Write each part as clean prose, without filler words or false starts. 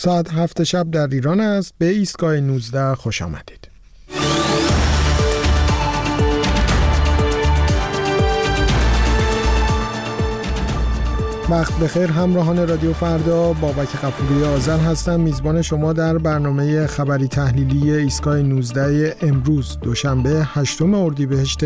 ساعت 7 شب در ایران است. به ایستگاه 19 خوش آمدید. وقت بخیر همراهان رادیو فردا، بابک غفوری آذر هستم، میزبان شما در برنامه خبری تحلیلی ایستگاه 19 امروز دوشنبه 8 اردیبهشت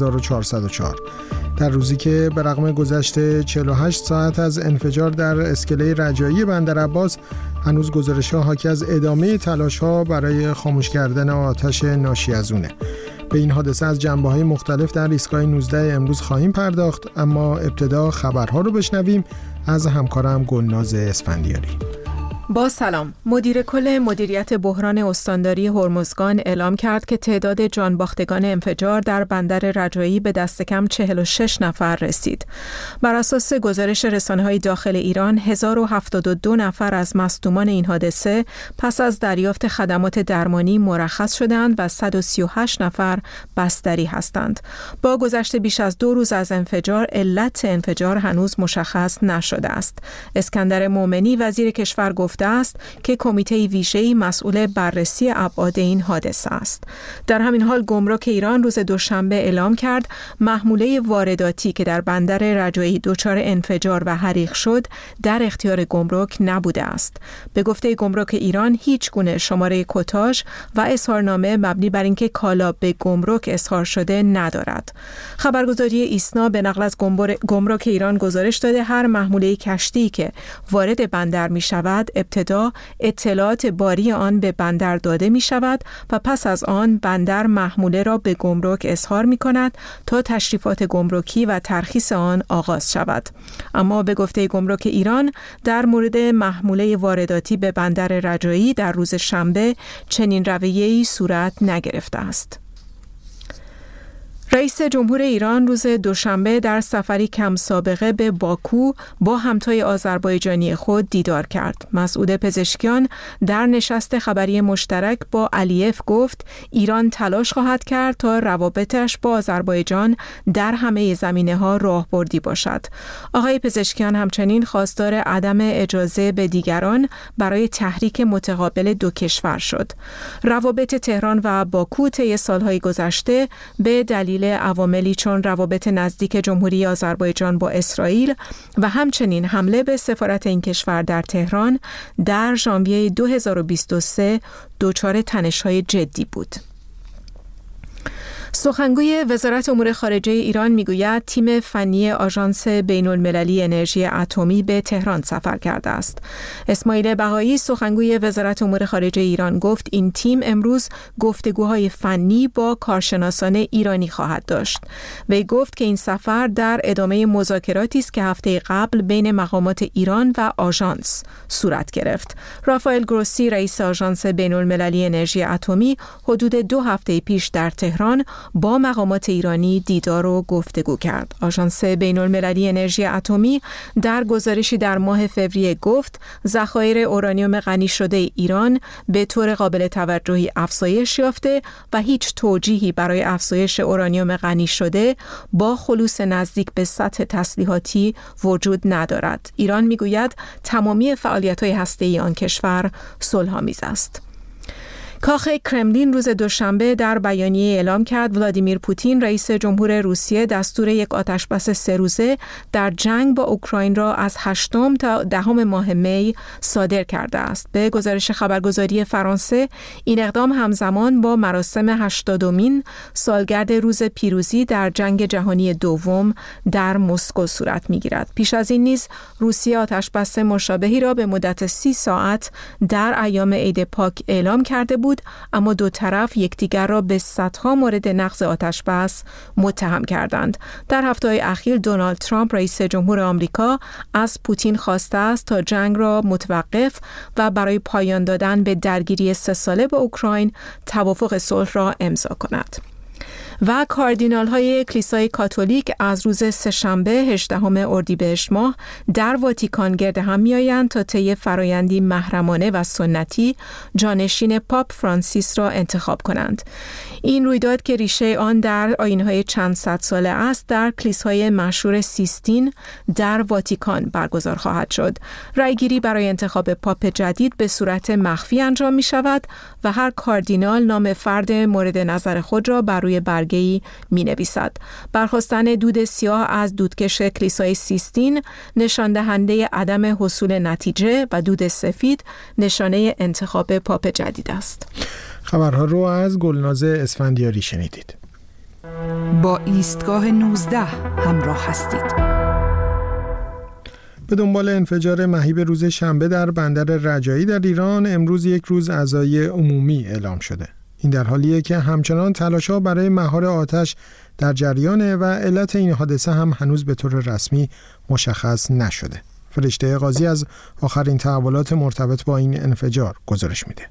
1404، در روزی که به رغم گذشت 48 ساعت از انفجار در اسکله رجایی بندرعباس هنوز گزارش‌ها حاکی از ادامه تلاش‌ها برای خاموش کردن آتش ناشی از اونه. به این حادثه از جنبه‌های مختلف در ایستگاه 19 امروز خواهیم پرداخت، اما ابتدا خبرها رو بشنویم از همکارم گلناز اسفندیاری. با سلام. مدیر کل مدیریت بحران استانداری هرمزگان اعلام کرد که تعداد جانباختگان انفجار در بندر رجایی به دست کم 46 نفر رسید. بر اساس گزارش رسانه‌های داخل ایران، 1072 نفر از مصدومان این حادثه پس از دریافت خدمات درمانی مرخص شدند و 138 نفر بستری هستند. با گذشت بیش از 2 روز از انفجار، علت انفجار هنوز مشخص نشده است. اسکندر مومنی وزیر کشور گفته است که کمیته ویژه‌ای مسئول بررسی ابعاد این حادثه است. در همین حال گمرک ایران روز دوشنبه اعلام کرد محموله وارداتی که در بندر رجایی دچار انفجار و حریق شد در اختیار گمرک نبوده است. به گفته گمرک ایران هیچ گونه شماره کتاژ و اظهارنامه مبنی بر اینکه کالا به گمرک اظهار شده ندارد. خبرگزاری ایسنا به نقل از گمرک ایران گزارش داده هر محموله کشتی که وارد بندر می شود ابتدا اطلاعات باری آن به بندر داده می شود و پس از آن بندر محموله را به گمرک اظهار می کند تا تشریفات گمرکی و ترخیص آن آغاز شود. اما به گفته گمرک ایران در مورد محموله وارداتی به بندر رجایی در روز شنبه چنین رویه‌ای صورت نگرفته است. رئیس جمهور ایران روز دوشنبه در سفری کم سابقه به باکو با همتای آذربایجانی خود دیدار کرد. مسعود پزشکیان در نشست خبری مشترک با علیف گفت ایران تلاش خواهد کرد تا روابطش با آذربایجان در همه زمینه‌ها راهبردی باشد. آقای پزشکیان همچنین خواستار عدم اجازه به دیگران برای تحریک متقابل دو کشور شد. روابط تهران و باکو طی سالهای گذشته به دلیل عواملی چون روابط نزدیک جمهوری آذربایجان با اسرائیل و همچنین حمله به سفارت این کشور در تهران در ژانویه 2023 دچار تنش‌های جدی بود. سخنگوی وزارت امور خارجه ایران میگوید تیم فنی آژانس بین‌المللی انرژی اتمی به تهران سفر کرده است. اسماعیل بهایی سخنگوی وزارت امور خارجه ایران گفت این تیم امروز گفتگوهای فنی با کارشناسان ایرانی خواهد داشت. وی گفت که این سفر در ادامه مذاکراتی است که هفته قبل بین مقامات ایران و آژانس صورت گرفت. رافائل گروسی رئیس آژانس بین‌المللی انرژی اتمی حدود 2 هفته پیش در تهران با مقامات ایرانی دیدار و گفتگو کرد. آژانس بین‌المللی انرژی اتمی در گزارشی در ماه فوریه گفت ذخایر اورانیوم غنی شده ایران به طور قابل توجهی افزایش یافته و هیچ توجیهی برای افزایش اورانیوم غنی شده با خلوص نزدیک به سطح تسلیحاتی وجود ندارد. ایران میگوید تمامی فعالیت‌های هسته‌ای آن کشور صلح‌آمیز است. کاخ کرملین روز دوشنبه در بیانیه اعلام کرد ولادیمیر پوتین رئیس جمهور روسیه دستور یک آتشبس 3 روزه در جنگ با اوکراین را از 8 تا 10 ماه می صادر کرده است. به گزارش خبرگزاری فرانسه این اقدام همزمان با مراسم 80مین سالگرد روز پیروزی در جنگ جهانی دوم در مسکو صورت می‌گیرد. پیش از این نیز روسیه آتشبس مشابهی را به مدت 30 ساعت در ایام عید پاک اعلام کرده بود، اما دو طرف یکدیگر را به صدها مورد نقض آتشبس متهم کردند. در هفته‌های اخیر دونالد ترامپ رئیس جمهور آمریکا از پوتین خواسته است تا جنگ را متوقف و برای پایان دادن به درگیری 3 ساله با اوکراین توافق صلح را امضا کند. و کاردینال های کلیسای کاتولیک از روز سه‌شنبه 18 اردیبهشت ماه در واتیکان گرد هم می‌آیند تا طی فرایندی محرمانه و سنتی جانشین پاپ فرانسیس را انتخاب کنند. این رویداد که ریشه آن در آیین‌های چند صد ساله است، در کلیسای مشهور سیستین در واتیکان برگزار خواهد شد. رأیگیری برای انتخاب پاپ جدید به صورت مخفی انجام می‌شود و هر کاردینال نام فرد مورد نظر خود را بر روی برگه‌ای می‌نویسد. برخاستن دود سیاه از دودکش کلیسای سیستین نشان دهنده عدم حصول نتیجه و دود سفید نشانه انتخاب پاپ جدید است. خبرها رو از گلناز اسفندیاری شنیدید. با ایستگاه 19 همراه هستید. به دنبال انفجار مهیب روز شنبه در بندر رجایی در ایران، امروز یک روز عزای عمومی اعلام شده. این در حالیه که همچنان تلاش‌ها برای مهار آتش در جریانه و علت این حادثه هم هنوز به طور رسمی مشخص نشده. فرشته قاضی از آخرین تحولات مرتبط با این انفجار گزارش میده.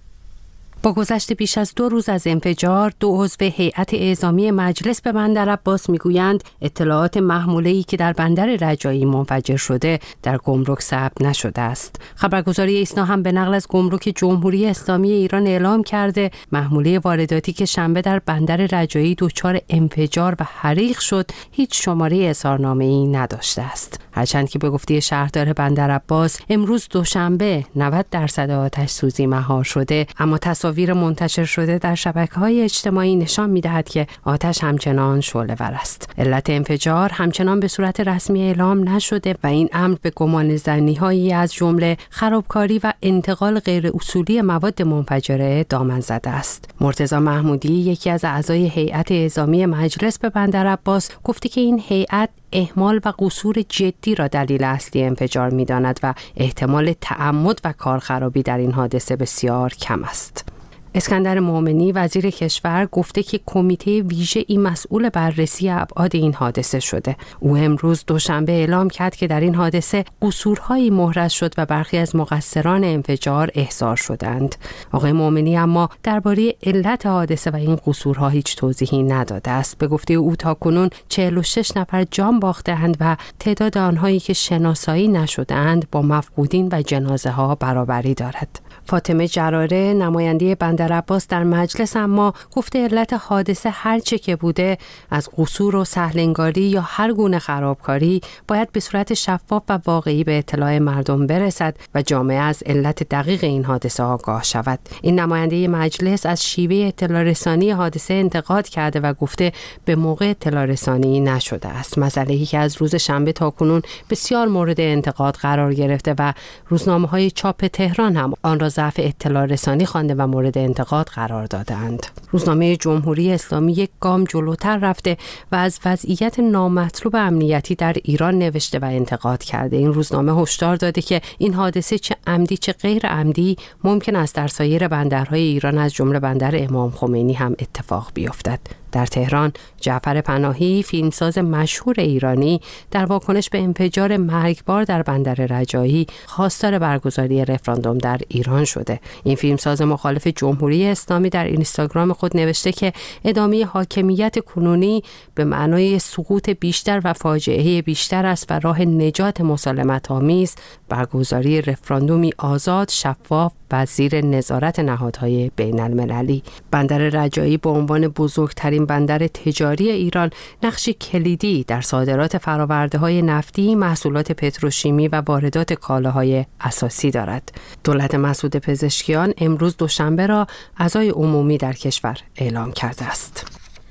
با گذشت بیش از 2 روز از انفجار، 2 عضو هیئت اعزامی مجلس به بندر عباس میگویند اطلاعات محموله‌ای که در بندر رجایی منفجر شده در گمرک ثبت نشده است. خبرگزاری ایسنا هم به نقل از گمرک جمهوری اسلامی ایران اعلام کرده محموله وارداتی که شنبه در بندر رجایی دچار انفجار و حریق شد هیچ شماره اظهارنامه‌ای نداشته است. هرچند که به گفته شهردار بندر عباس امروز دوشنبه 90% آتش سوزی مهار شده، اما تصاویر منتشر شده در شبکه‌های اجتماعی نشان می‌دهد که آتش همچنان شعله‌ور است. علت انفجار همچنان به صورت رسمی اعلام نشده و این امر به گمانه‌زنی‌هایی از جمله خرابکاری و انتقال غیر اصولی مواد منفجره دامن زده است. مرتضی محمودی، یکی از اعضای هیئت اعزامی مجلس به بندر عباس، گفته که این هیئت اهمال و قصور جدی را دلیل اصلی انفجار می‌داند و احتمال تعمد و کارخرابی در این حادثه بسیار کم است. اسکندر مومنی وزیر کشور گفته که کمیته ویژه‌ای مسئول بررسی ابعاد این حادثه شده. او امروز دوشنبه اعلام کرد که در این حادثه قصورهایی محرز شد و برخی از مقصران انفجار احضار شدند. آقای مومنی اما درباره علت حادثه و این قصورها هیچ توضیحی نداده است. به گفته او تاکنون 46 نفر جان باخته‌اند و تعداد آنهایی که شناسایی نشده‌اند با مفقودین و جنازه ها برابری دارد. فاطمه جراره، نماینده بندر عباس در مجلس، اما گفته علت حادثه هر چه که بوده، از قصور و سهل‌انگاری یا هر گونه خرابکاری، باید به صورت شفاف و واقعی به اطلاع مردم برسد و جامعه از علت دقیق این حادثه آگاه شود. این نماینده مجلس از شیوه اطلاع رسانی حادثه انتقاد کرده و گفته به موقع اطلاع رسانی نشده است. مسئله‌ای که از روز شنبه تا کنون بسیار مورد انتقاد قرار گرفته و روزنامه‌های چاپ تهران هم آن را ضعف اطلاع رسانی خوانده و مورد انتقاد قرار دادند. روزنامه جمهوری اسلامی یک گام جلوتر رفته و از وضعیت نامطلوب امنیتی در ایران نوشته و انتقاد کرده. این روزنامه هشدار داده که این حادثه چه عمدی چه غیر عمدی ممکن است در سایر بندرهای ایران از جمله بندر امام خمینی هم اتفاق بیفتد. در تهران، جعفر پناهی، فیلمساز مشهور ایرانی، در واکنش به انفجار مرگبار در بندر رجایی خواستار برگزاری رفراندوم در ایران شده. این فیلمساز مخالف جمهوری اسلامی در اینستاگرام خود نوشته که ادامه حاکمیت کنونی به معنای سقوط بیشتر و فاجعه بیشتر است و راه نجات مسالمت‌آمیز برگزاری رفراندومی آزاد، شفاف و زیر نظارت نهادهای بین المللی. بندر رجایی به عنوان بزرگترین بندر تجاری ایران نقشی کلیدی در صادرات فرآورده‌های نفتی، محصولات پتروشیمی و واردات کالاهای اساسی دارد. دولت مسعود پزشکیان امروز دوشنبه را عزای عمومی در کشور اعلام کرده است.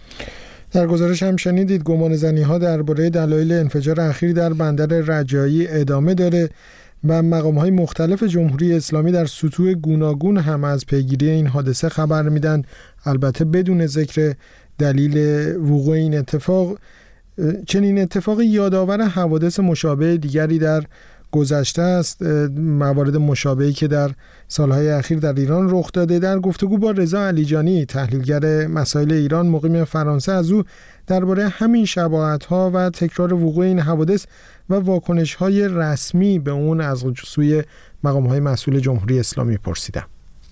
در گزارش هم شنیدید گمانه‌زنی‌ها درباره دلایل انفجار اخیر در بندر رجایی ادامه داره و مقام‌های مختلف جمهوری اسلامی در سطوح گوناگون هم از پیگیری این حادثه خبر میدن، البته بدون ذکر دلیل وقوع این اتفاق. چنین اتفاقی یادآور حوادث مشابه دیگری در گذشته است، موارد مشابهی که در سالهای اخیر در ایران رخ داده. در گفتگو با رضا علیجانی، تحلیلگر مسائل ایران مقیم فرانسه، از او درباره همین شباهت‌ها و تکرار وقوع این حوادث و واکنش‌های رسمی به اون از سوی مقام‌های مسئول جمهوری اسلامی پرسیدم.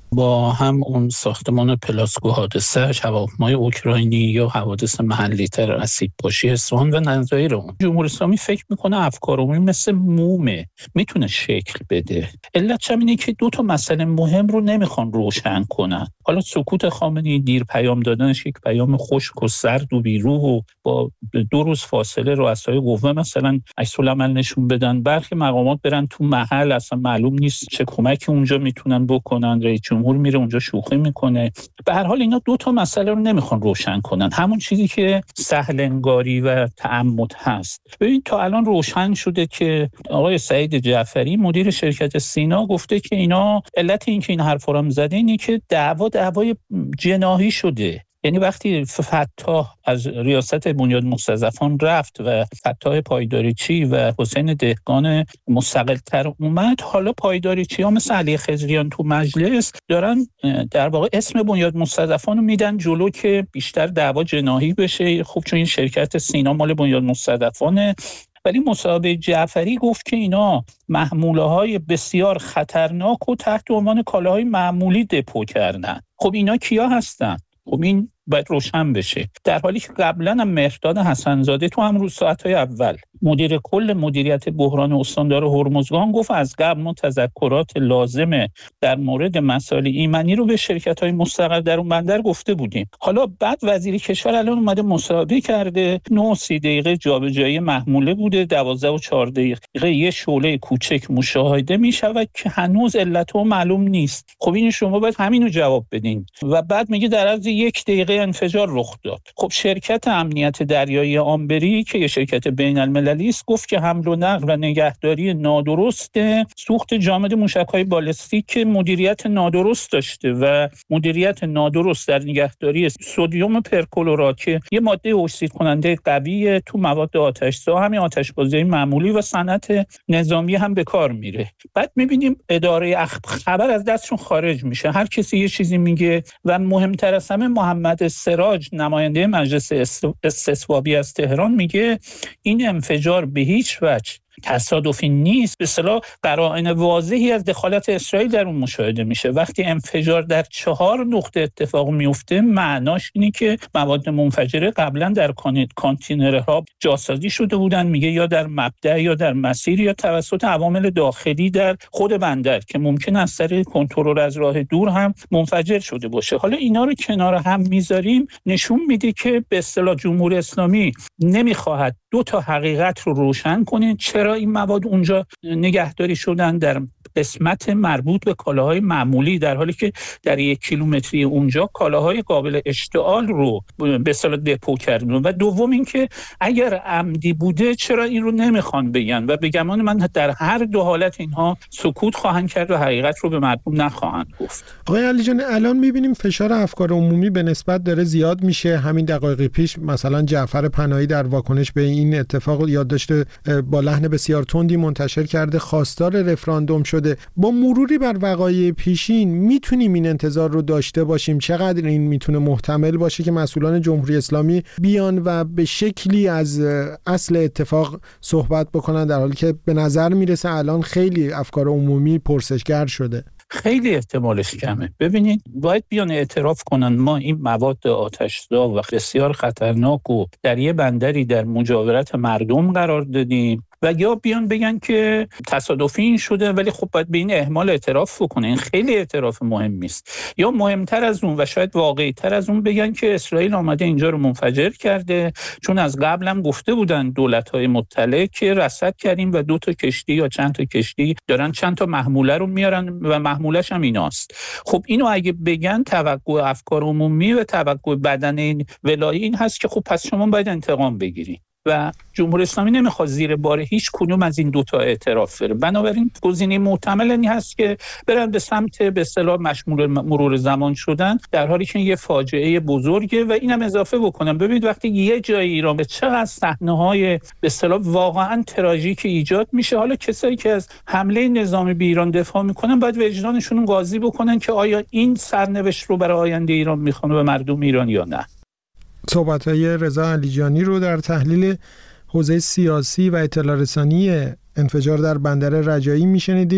با هم اون ساختمان پلاسکو حادثه‌اش، هواپیمای اوکراینی یا حوادث محلی تر اسیدپاشی اصفهان و نظایر اون، جمهوری اسلامی فکر میکنه افکار عمومی مثل مومه، میتونه شکل بده. علتش اینه که دو تا مسئله مهم رو نمیخوان روشن کنن. حالا سکوت خامنه‌ای، دیر پیام دادنش، یک پیام خشک و سرد و بیروح و با 2 روز فاصله رؤسای قوه مثلا عکس العمل نشون بدن، برخی مقامات برن تو محل، اصلا معلوم نیست چه کمکی اونجا میتونن بکنن، رئیس جمهور میره اونجا شوخی میکنه. به هر حال اینا 2 تا مسئله رو نمیخوان روشن کنن، همون چیزی که سهل انگاری و تعمد هست. ببین تا الان روشن شده که آقای سعید جعفری مدیر شرکت سینا گفته که اینا علت این که این حرفا رو زده اینه که دعوای جناحی شده. یعنی وقتی فتاح از ریاست بنیاد مستضعفان رفت و فتاح پایداریچی و حسین دهقان مستقل‌تر اومد، حالا پایداریچی‌ها مثل علی خضریان تو مجلس دارن در واقع اسم بنیاد مستضعفان رو میدن جلو که بیشتر دعوا جناحی بشه. خب چون این شرکت سینا مال بنیاد مستضعفانه. ولی مصاحبه جعفری گفت که اینا محموله‌های بسیار خطرناک و تحت عنوان کالاهای معمولی دپو کردن. خب اینا کیا هستن؟ خب این باید روشن بشه. در حالی که قبلا هم مهرداد حسن‌زاده تو همون ساعت‌های اول مدیر کل مدیریت بحران استاندار هرمزگان گفت از قبل ما تذکرات لازمه در مورد مسائل ایمنی رو به شرکت‌های مستقل در اون بندر گفته بودیم. حالا بعد وزیر کشور الان اومده مصاحبه کرده، 9-30 دقیقه جابجایی محموله بوده، 12 و 4 دقیقه یه شعله کوچک مشاهده میشود که هنوز علت و معلوم نیست. خب این شما باید همینو جواب بدین. و بعد میگه در عرض 1 دقیقه انفجار رخ داد. خب شرکت امنیت دریایی آمبری که یه شرکت بین‌المللی است گفت که حمل و نقل و نگهداری نادرست سوخت جامد موشک‌های بالستیک که مدیریت نادرست داشته و مدیریت نادرست در نگهداری سدیم پرکلورات که یه ماده اکسید کننده قویه تو مواد آتش‌زا، همین آتش‌بازی معمولی و صنعت نظامی هم به کار میره. بعد می‌بینیم اداره خبر از دستشون خارج میشه، هر کسی یه چیزی میگه و مهمتر از همه محمد سراج نماینده مجلس استصوابی از تهران میگه این انفجار به هیچ وجه تصادفی نیست، به اصطلاح قرائن واضحی از دخالت اسرائیل در اون مشاهده میشه. وقتی انفجار در 4 نقطه اتفاق میفته معناش اینه که مواد منفجره قبلا در کانتینرها جاسازی شده بودن، میگه یا در مبدأ یا در مسیر یا توسط عوامل داخلی در خود بندر که ممکن است از طریق کنترل از راه دور هم منفجر شده باشه. حالا اینا رو کنار هم میذاریم، نشون میده که به اصطلاح جمهوری اسلامی نمیخواهد 2 تا حقیقت رو روشن کنه. چرا این مواد اونجا نگهداری شدن در قسمت مربوط به کالاهای معمولی، در حالی که در 1 کیلومتری اونجا کالاهای قابل اشتعال رو به اصطلاح دپو کردن. و دوم این که اگر عمدی بوده چرا این رو نمیخوان بگن و به گمان من در هر 2 حالت اینها سکوت خواهند کرد و حقیقت رو به مردم نخواهند گفت. آقای علی جان، الان میبینیم فشار افکار عمومی به نسبت داره زیاد میشه. همین دقایق پیش مثلا جعفر پناهی در واکنش به این اتفاق یادداشت با لحن بسیار تندی منتشر کرده، خواستار رفراندوم شده. با مروری بر وقایع پیشین میتونیم این انتظار رو داشته باشیم؟ چقدر این میتونه محتمل باشه که مسئولان جمهوری اسلامی بیان و به شکلی از اصل اتفاق صحبت بکنن، در حالی که به نظر میرسه الان خیلی افکار عمومی پرسشگر شده؟ خیلی احتمالش کمه. ببینید باید بیان اعتراف کنن ما این مواد آتش‌زا و بسیار خطرناک و در یه بندری در مجاورت مردم قرار دادیم، و یا بیان بگن که تصادفی این شده، ولی خب باید به این اهمال اعتراف بکنه. این خیلی اعتراف مهمی است. یا مهمتر از اون و شاید واقعی‌تر از اون بگن که اسرائیل آمده اینجا رو منفجر کرده، چون از قبل هم گفته بودن دولت‌های مطلع که رصد کردیم و 2 تا کشتی یا چند تا کشتی دارن چند تا محموله رو میارن و محموله‌ش هم ایناست. خب اینو اگه بگن توقع افکار عمومی و توقع بدن این ولایی این هست که خب پس شما باید انتقام بگیرید و جمهوری اسلامی نمیخواد زیر بار هیچ کدوم از این 2 تا اعتراف بره. بنابراین گزینه محتمل این هست که برن به سمت به اصطلاح مشمول مرور زمان شدن، در حالی که یه فاجعه بزرگه. و اینم اضافه بکنم، ببینید وقتی یه جای ایران به چقدر صحنه‌های به اصطلاح واقعا تراژیک ایجاد میشه، حالا کسایی که از حمله نظامی به ایران دفاع میکنن باید وجدانشون قاضی بکنن که آیا این سرنوشت رو برای آینده ایران میخوان و مردم ایران یا نه. صحبت‌های رضا علیجانی رو در تحلیل حوزه سیاسی و اطلاع رسانی انفجار در بندر رجایی میشنیدید.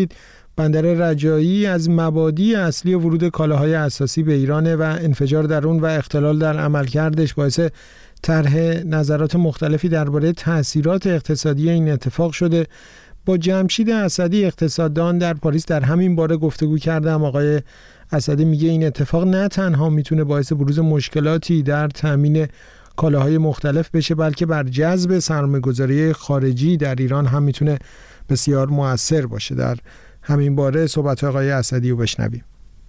بندر رجایی از مبادی اصلی ورود کالاهای اساسی به ایران و انفجار در اون و اختلال در عملکردش باعث طرح نظرات مختلفی درباره تأثیرات اقتصادی این اتفاق شده. با جمشید اسدی اقتصاددان در پاریس در همین باره گفتگو کردم. آقای اسدی میگه این اتفاق نه تنها میتونه باعث بروز مشکلاتی در تامین کالاهای مختلف بشه، بلکه بر جذب سرمایه‌گذاری خارجی در ایران هم میتونه بسیار مؤثر باشه. در همین باره صحبت آقای اسدی رو بشنویم.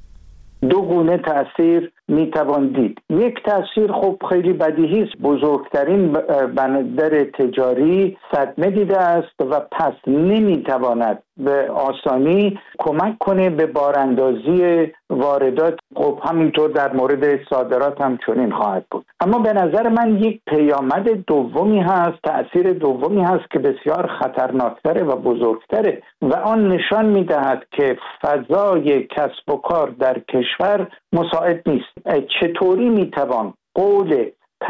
دو گونه تأثیر میتوان دید. یک تأثیر خب خیلی بدیهی است. بزرگترین بندر تجاری صدمه دیده است و پس نمیتواند به آسانی کمک کنه به باراندازی واردات. خب همینطور در مورد صادرات هم چنین خواهد بود. اما به نظر من یک پیامد دومی هست، تأثیر دومی هست که بسیار خطرناکتره و بزرگتره و آن نشان میدهد که فضای کسب و کار در کشور مساعد نیست. چطوری میتوان قول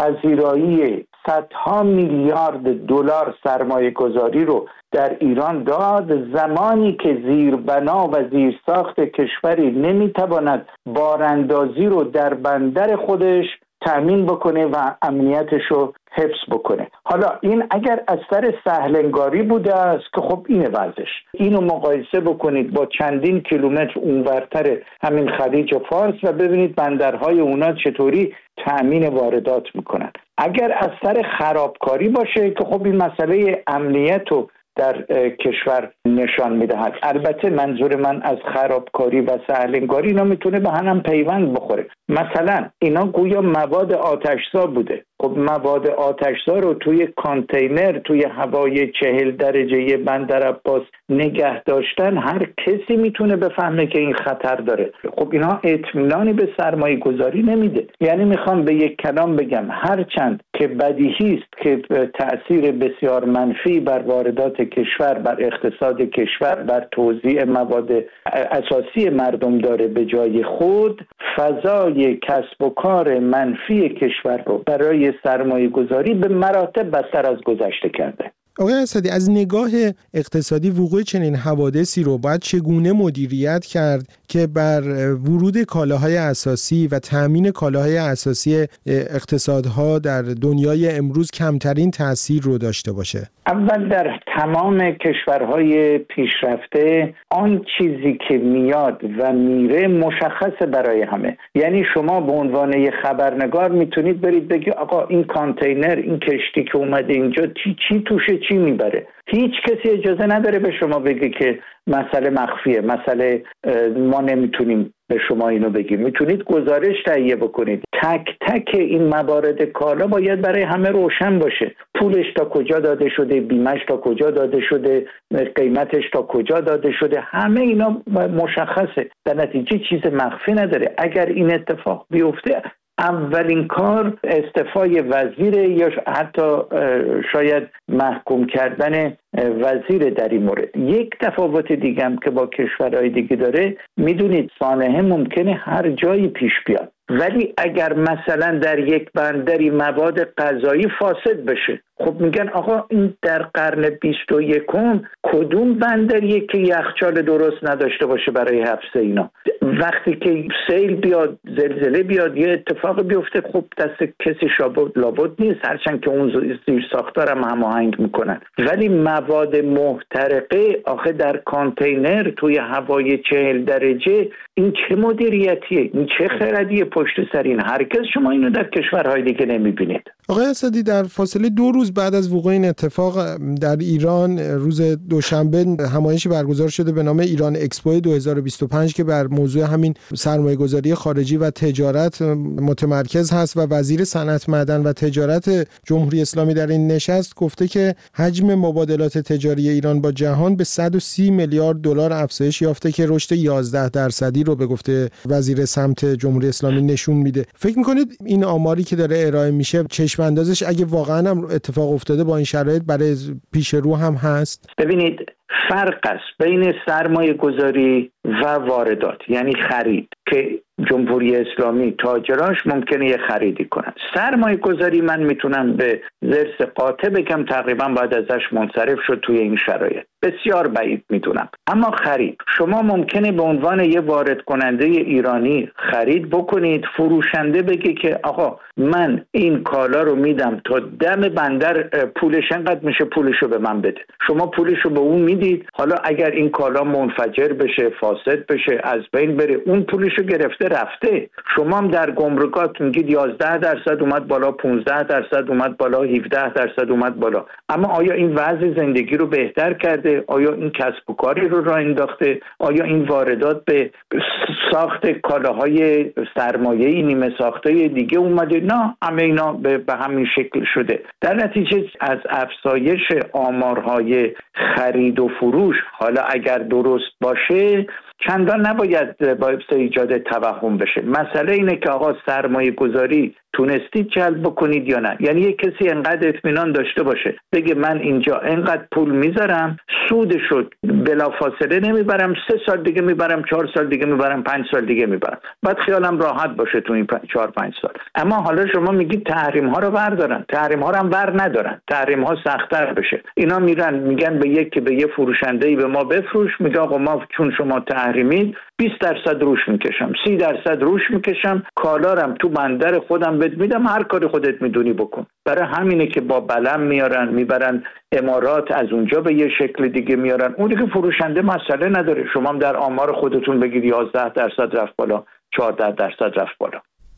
پذیرایی صدها میلیارد دلار سرمایه گذاری رو در ایران داد زمانی که زیربنا و زیرساخت کشوری نمیتواند باراندازی رو در بندر خودش تأمین بکنه و امنیتش رو حفظ بکنه؟ حالا این اگر از سر سهلنگاری بوده است که خب اینه وضعش. اینو مقایسه بکنید با چندین کیلومتر اونورتر همین خلیج فارس و ببینید بندرهای اونا چطوری تأمین واردات میکنن. اگر از سر خرابکاری باشه که خب این مسئله امنیت رو در کشور نشان میدهد. البته منظور من از خرابکاری و سهلنگاری اینا میتونه به هم پیوند بخوره. مثلا اینا گویا مواد آتشزا بوده. خب مواد آتشزا رو توی کانتینر توی هوای 40 درجه بندر عباس نگه داشتن هر کسی میتونه بفهمه که این خطر داره. خب اینا اطمینانی به سرمایه گذاری نمیده. یعنی میخوام به یک کلام بگم هرچند که بدیهی است که تأثیر بسیار منفی بر واردات کشور، بر اقتصاد کشور، بر توزیع مواد اساسی مردم داره، به جای خود فضای کسب و کار منفی کشور رو برای سرمایه گذاری به مراتب بدتر از گذشته کرده. آقای اسدی، از نگاه اقتصادی وقوع چنین حوادثی رو باید چگونه مدیریت کرد که بر ورود کالاهای اساسی و تأمین کالاهای اساسی اقتصادها در دنیای امروز کمترین تأثیر رو داشته باشه؟ اول در تمام کشورهای پیشرفته آن چیزی که میاد و میره مشخصه برای همه. یعنی شما به عنوان یه خبرنگار میتونید برید بگی آقا این کانتینر، این کشتی که اومده اینجا چی توشه، چی میبره. هیچ کسی اجازه نداره به شما بگه که مسئله مخفیه، مسئله ما نمیتونیم به شما اینو بگیم. میتونید گزارش تهیه بکنید. تک تک این موارد کالا باید برای همه روشن باشه. پولش تا کجا داده شده، بیمش تا کجا داده شده، قیمتش تا کجا داده شده، همه اینا مشخصه. در نتیجه چیز مخفی نداره. اگر این اتفاق بیفته اولین کار استعفای وزیر یا حتی شاید محکوم کردن وزیر در این مورد. یک تفاوت دیگه هم که با کشورهای دیگه داره، میدونید سانحه ممکنه هر جایی پیش بیاد، ولی اگر مثلا در یک بندری مواد غذایی فاسد بشه، خب میگن آقا این در قرن 21 کدوم بندریه که یخچال درست نداشته باشه برای حفظ اینا؟ وقتی که سیل بیاد، زلزله بیاد، یه اتفاق بیفته، خب دست کسی لابد نیست، هرچند که اون زیر ساختار هم هماهنگ میکنن. ولی مواد محترقه آخه در کانتینر توی هوای 40 درجه، این چه مدیریتیه؟ این چه خردیه پشت سر این؟ هرگز شما اینو در کشورهای دیگه نمیبینید. آقای اسدی، در فاصله 2 روز بعد از وقوع این اتفاق در ایران روز دوشنبه همایشی برگزار شده به نام ایران اکسپو 2025 که بر موضوع همین سرمایه‌گذاری خارجی و تجارت متمرکز هست و وزیر صنعت، معدن و تجارت جمهوری اسلامی در این نشست گفته که حجم مبادلات تجاری ایران با جهان به 130 میلیارد دلار افزایش یافته که رشد 11% رو به گفته وزیر سمت جمهوری اسلامی نشون میده. فکر می‌کنید این آماری که داره ارائه میشه چشم اندازش اگه واقعا هم اتفاق افتاده با این شرایط برای پیش رو هم هست؟ ببینید فرق است بین سرمایه گذاری و واردات، یعنی خرید که جمهوری اسلامی تاجراش ممکنه یه خریدی کنن. سرمایه گذاری من میتونم به ضرس قاطع بگم تقریبا باید ازش منصرف شد توی این شرایط. بسیار بعید میدونم. اما خرید، شما ممکنه به عنوان یه وارد کننده ایرانی خرید بکنید، فروشنده بگه که آقا من این کالا رو میدم تا دم بندر، پولش انقدر میشه، پولشو به من بده. شما پولشو به اون میدید، حالا اگر این کالا منفجر بشه، فاسد بشه، از بین بره، اون پولشو گرفته رفته. شما هم در گمرکات میگید 11% اومد بالا، 15% اومد بالا، 17% اومد بالا. اما آیا این وضع زندگی رو بهتر کرده؟ آیا این کسب و کاری رو راه انداخته؟ آیا این واردات به ساخت کالاهای سرمایه‌ای نیمه ساخته دیگه اومده؟ نه، همه اینا به همین شکل شده. در نتیجه از افزایش آمارهای خرید و فروش، حالا اگر درست باشه، چندان نباید باعث ایجاد توهم بشه. مسئله اینه که آقا سرمایه گذاری تونستید جلب بکنید یا نه. یعنی یک کسی انقدر اطمینان داشته باشه بگه من اینجا انقدر پول میذارم، سودشو بلافاصله نمیبرم، 3 سال دیگه میبرم، 4 سال دیگه میبرم، 5 سال دیگه میبرم، بعد خیالم راحت باشه تو این 4-5 سال. اما حالا شما میگید تحریم ها رو بردارن، تحریم ها رو هم بر ندارن، تحریم ها سخت‌تر بشه. اینا میگن به یه فروشنده‌ای به ما بفروش، میگه آقا ما چون شما تحریمید 20% روش میکشم، 30% روش میکشم، کالارم تو بندر خودم بهت میدم، هر کاری خودت میدونی بکن. برای همینه که با بلم میبرن امارات، از اونجا به یه شکل دیگه میارن. اون دیگه فروشنده مسئله نداره. شما هم در آمار خودتون بگید 11% رفت بالا، 14% رفت بالا.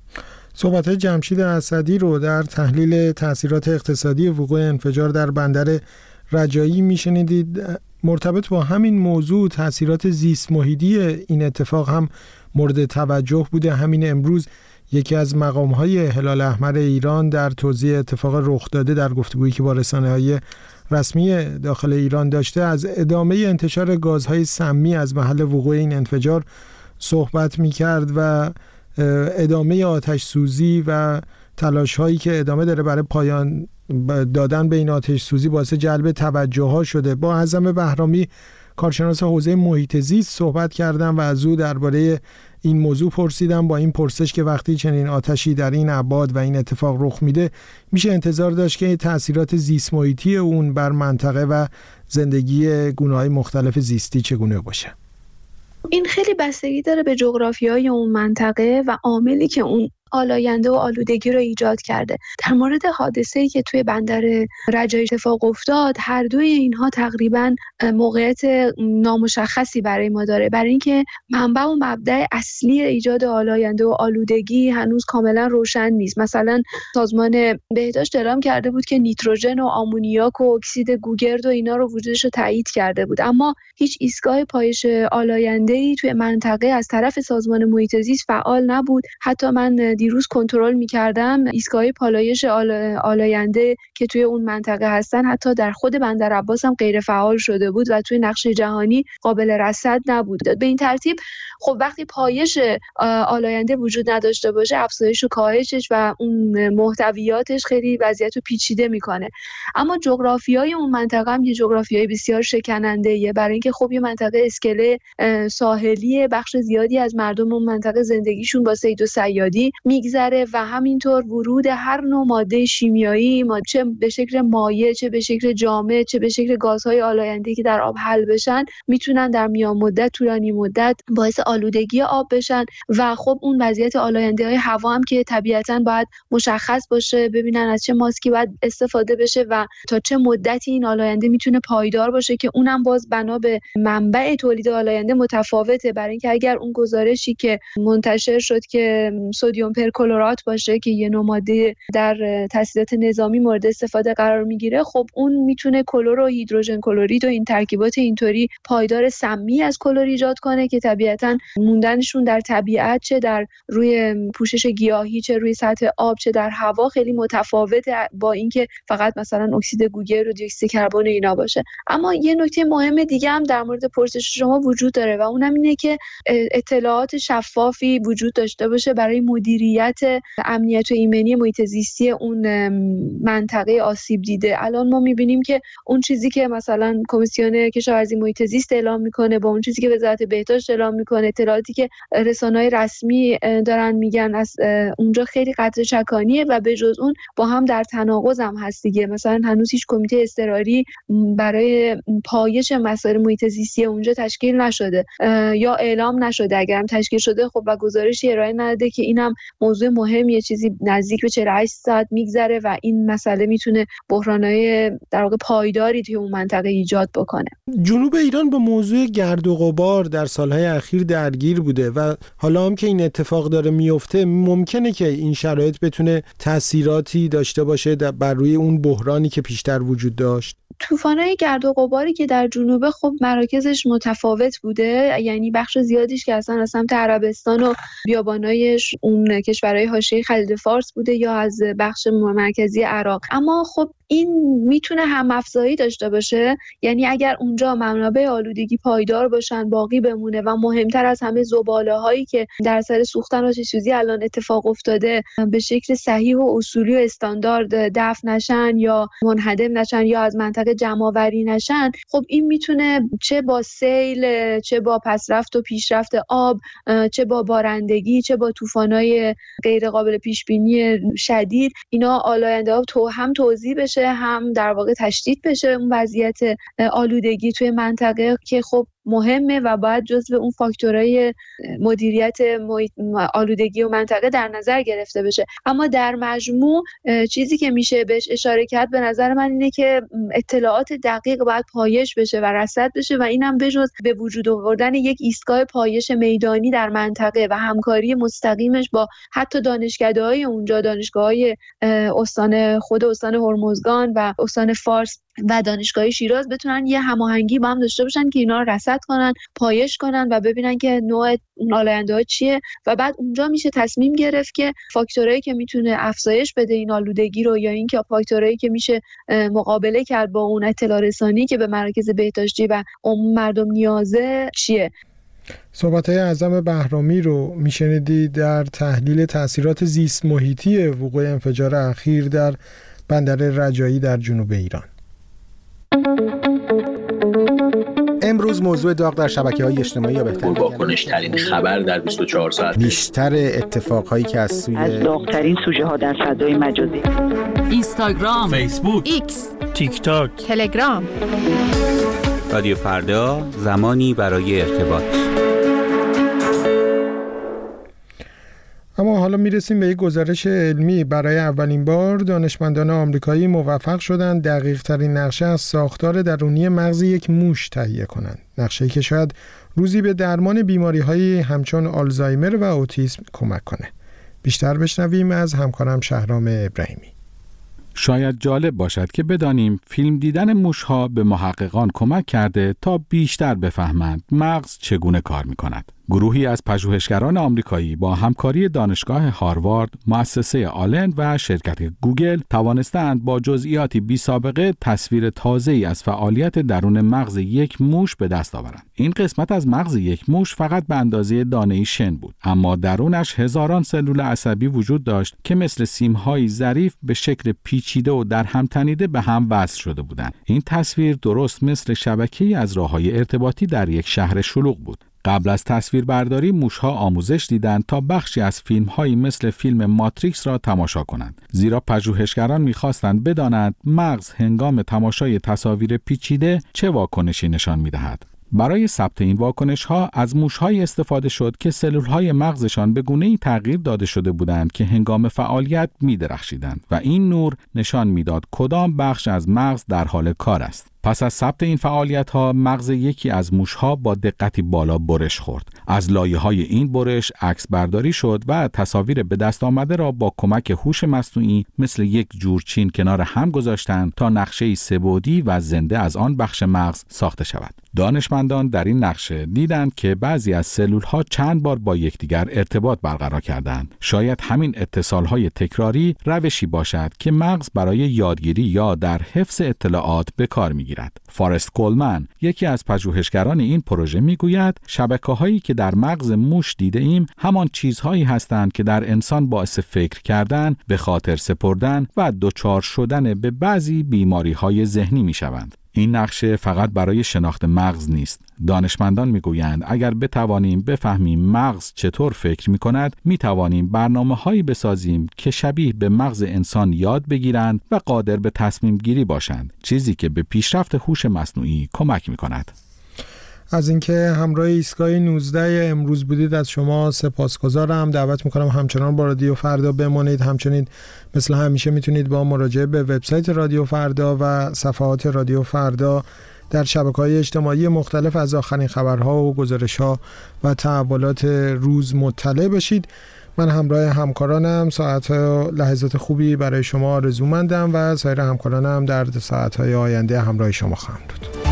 صحبت جمشید اسدی رو در تحلیل تأثیرات اقتصادی وقوع انفجار در بندر رجایی میشنیدید. مرتبط با همین موضوع تأثیرات زیست محیطی این اتفاق هم مورد توجه بوده. همین امروز یکی از مقام‌های هلال احمر ایران در توضیح اتفاق رخ داده در گفتگویی که با رسانه‌های رسمی داخل ایران داشته، از ادامه انتشار گازهای سمی از محل وقوع این انفجار صحبت می‌کرد و ادامه آتش سوزی و تلاش‌هایی که ادامه داره برای پایان دادن به این آتش سوزی باعث جلب توجه‌ها شده. با اعظم بهرامی، کارشناس حوزه محیط زیست، صحبت کردم و از او درباره این موضوع پرسیدم، با این پرسش که وقتی چنین آتشی در این ابعاد و این اتفاق رخ میده میشه انتظار داشت که تأثیرات زیست محیطی اون بر منطقه و زندگی گونه‌های مختلف زیستی چگونه باشه. این خیلی بستگی داره به جغرافیای اون منطقه و عاملی که اون آلاینده و آلودگی رو ایجاد کرده. در مورد حادثه‌ای که توی بندر رجایی اتفاق افتاد، هر دوی اینها تقریباً موقعیت نامشخصی برای ما داره، برای اینکه منبع و مبدأ اصلی ایجاد آلاینده و آلودگی هنوز کاملا روشن نیست. مثلا سازمان بهداشت اعلام کرده بود که نیتروژن و آمونیاک و اکسید گوگرد و اینا رو وجودش رو تایید کرده بود، اما هیچ ایستگاه پایش آلاینده‌ای توی منطقه از طرف سازمان محیط زیست فعال نبود. حتی من دیروز کنترل می‌کردم ایستگاه پالایش آلاینده که توی اون منطقه هستن حتی در خود بندر عباس هم غیر فعال شده بود و توی نقشه جهانی قابل رصد نبود. به این ترتیب خب وقتی پایش آلاینده وجود نداشته باشه، افزایش و کاهشش و اون محتویاتش خیلی وضعیت رو پیچیده میکنه. اما جغرافیای اون منطقه هم یه جغرافیای بسیار شکننده‌ایه، برای اینکه خب یه منطقه اسکله ساحلیه، بخش زیادی از مردم اون منطقه زندگیشون با صید و صیادی میگذره و همینطور ورود هر نوع ماده شیمیایی، چه به شکل مایع، چه به شکل جامد، چه به شکل گازهای آلاینده‌ای که در آب حل بشن، میتونن در میان مدت، طولانی مدت باعث آلودگی آب بشن و خب اون وضعیت آلاینده‌های هوا هم که طبیعتاً باید مشخص باشه، ببینن از چه ماسکی باید استفاده بشه و تا چه مدتی این آلاینده میتونه پایدار باشه، که اونم باز بنا به منبع تولید آلاینده متفاوته. برای اینکه اگر اون گزارشی که منتشر شد که سدیم پرکلورات باشه که یه نوع ماده در تسهیلات نظامی مورد استفاده قرار میگیره، خب اون میتونه کلور و هیدروژن کلورید و این ترکیبات اینطوری پایدار سمی از کلور ایجاد کنه که طبیعتاً موندنشون در طبیعت، چه در روی پوشش گیاهی، چه روی سطح آب، چه در هوا خیلی متفاوته با اینکه فقط مثلا اکسید گوگرد و دی اکسید کربن اینا باشه. اما یه نکته مهم دیگه هم در مورد پرسش شما وجود داره و اونم اینه که اطلاعات شفافی وجود داشته باشه برای مدیریت مدیریت امنیت و ایمنی محیط زیستی اون منطقه آسیب دیده. الان ما می‌بینیم که اون چیزی که مثلا کمیسیون کشاورزی محیط زیست اعلام میکنه با اون چیزی که وزارت بهداشت اعلام میکنه، اطلاعاتی که رسانه‌های رسمی دارن میگن، از اونجا خیلی قطع چکانیه و به جز اون با هم در تناقض هم هست دیگه. مثلا هنوز هیچ کمیته اضطراری برای پایش مسائل محیط زیستی اونجا تشکیل نشده یا اعلام نشده. اگرم تشکیل شده خب و گزارشی ارائه نداده که اینم موضوع مهمیه، چیزی نزدیک به 48 ساعت میگذره و این مسئله میتونه بحران‌های در واقع پایداری توی اون منطقه ایجاد بکنه. جنوب ایران با موضوع گرد و غبار در سالهای اخیر درگیر بوده و حالا هم که این اتفاق داره میفته ممکنه که این شرایط بتونه تأثیراتی داشته باشه بر روی اون بحرانی که پیشتر وجود داشت. طوفان‌های گرد و غباری که در جنوب خب مراکزش متفاوت بوده، یعنی بخش زیادیش که اصلا از سمت عربستان و بیابانای اون کشورهای حاشیه خلیج فارس بوده یا از بخش مرکزی عراق. اما خب این میتونه هم افزایی داشته باشه، یعنی اگر اونجا منابع آلودگی پایدار باشن، باقی بمونه و مهمتر از همه زباله‌هایی که در اثر سوختن و آتش‌سوزی الان اتفاق افتاده به شکل صحیح و اصولی و استاندارد دفن نشن یا منهدم نشن یا از منطقه جمع‌آوری نشن، خب این میتونه چه با سیل، چه با پسرفت و پیشرفت آب، چه با بارندگی، چه با طوفان‌های غیر قابل پیش بینی شدید، اینا آلاینده هم توزیع بشه هم در واقع تشدید بشه اون وضعیت آلودگی توی منطقه که خب مهمه و باید جزو اون فاکتورهای مدیریت آلودگی و منطقه در نظر گرفته بشه. اما در مجموع چیزی که میشه بهش اشاره کرد به نظر من اینه که اطلاعات دقیق باید پایش بشه و رصد بشه و اینم بجز به وجود آوردن یک ایستگاه پایش میدانی در منطقه و همکاری مستقیمش با حتی دانشکده‌های اونجا، دانشگاه‌های استان هرمزگان و استان فارس و دانشگاه شیراز بتونن یه هماهنگی با هم داشته باشن که اینا رو رصد کنن، پایش کنن و ببینن که نوع اون آلاینده‌ها چیه و بعد اونجا میشه تصمیم گرفت که فاکتورایی که میتونه افزایش بده این آلودگی رو یا اینکه فاکتورایی که میشه مقابله کرد با اون اطلاع رسانی که به مراکز بهداشتی و عموم مردم نیازه چیه. صحبت‌های اعظم بهرامی رو میشنیدید در تحلیل تأثیرات زیست محیطی وقوع انفجار اخیر در بندر رجایی در جنوب ایران. امروز موضوع داغ در شبکه‌های اجتماعی یا بهتر واکنش‌ترین خبر در 24 ساعت، بیشتر اتفاقهایی که از داغ‌ترین سوژه‌ها در فضای مجازی، اینستاگرام، فیسبوک، ایکس، تیک تاک، تلگرام. رادیو فردا، زمانی برای ارتباط. اما حالا میرسیم به یک گزارش علمی. برای اولین بار دانشمندان آمریکایی موفق شدند دقیق ترین نقشه از ساختار درونی مغز یک موش تهیه کنند. نقشه‌ای که شاید روزی به درمان بیماری‌هایی همچون آلزایمر و اوتیسم کمک کنه. بیشتر بشنویم از همکارم شهرام ابراهیمی. شاید جالب باشد که بدانیم فیلم دیدن موش‌ها به محققان کمک کرده تا بیشتر بفهمند مغز چگونه کار می‌کند. گروهی از پژوهشگران آمریکایی با همکاری دانشگاه هاروارد، مؤسسه آلن و شرکت گوگل توانستند با جزئیاتی بی‌سابقه تصویر تازه‌ای از فعالیت درون مغز یک موش به دست آورند. این قسمت از مغز یک موش فقط به اندازه دانه‌ای شن بود، اما درونش هزاران سلول عصبی وجود داشت که مثل سیم‌های ظریف به شکل پیچیده و در هم تنیده به هم وصل شده بودند. این تصویر درست مثل شبکه‌ای از راه‌های ارتباطی در یک شهر شلوغ بود. قبل از تصویربرداری موشها آموزش دیدند تا بخشی از فیلم‌هایی مثل فیلم ماتریکس را تماشا کنند، زیرا پژوهشگران می‌خواستند بدانند مغز هنگام تماشای تصاویر پیچیده چه واکنشی نشان می‌دهد. برای ثبت این واکنش‌ها از موش‌هایی استفاده شد که سلول‌های مغزشان به گونه‌ای تغییر داده شده بودند که هنگام فعالیت می‌درخشیدند و این نور نشان می‌داد کدام بخش از مغز در حال کار است. پس از ثبت این فعالیت‌ها مغز یکی از موش‌ها با دقتی بالا برش خورد. از لایه‌های این برش عکس برداری شد و تصاویر به دست آمده را با کمک هوش مصنوعی مثل یک جورچین کنار هم گذاشتند تا نقشه‌ای سه‌بعدی و زنده از آن بخش مغز ساخته شود. دانشمندان در این نقشه دیدند که بعضی از سلول‌ها چند بار با یکدیگر ارتباط برقرار کردند. شاید همین اتصال‌های تکراری روشی باشد که مغز برای یادگیری یا در حفظ اطلاعات به کار می‌گیرد. بگیرد. فارست کولمن، یکی از پژوهشگران این پروژه، میگوید شبکه‌هایی که در مغز موش دیده ایم همان چیزهایی هستند که در انسان باعث فکر کردن، به خاطر سپردن و دچار شدن به بعضی بیماری‌های ذهنی می‌شوند. این نقشه فقط برای شناخت مغز نیست. دانشمندان میگویند اگر بتوانیم بفهمیم مغز چطور فکر میکند، میتوانیم برنامه‌هایی بسازیم که شبیه به مغز انسان یاد بگیرند و قادر به تصمیم گیری باشند، چیزی که به پیشرفت هوش مصنوعی کمک میکند. از اینکه همراه ایستگاه 19 امروز بودید از شما سپاسگزارم. دعوت میکنم همچنان با رادیو فردا بمانید. همچنین مثل همیشه میتونید با مراجعه به وبسایت رادیو فردا و صفحات رادیو فردا در شبکه‌های اجتماعی مختلف از آخرین خبرها و گزارش‌ها و تحولات روز مطلع بشید. من همراه همکارانم ساعت و لحظات خوبی برای شما آرزومندم و سایر همکارانم در ساعت‌های آینده همراه شما خواهم بود.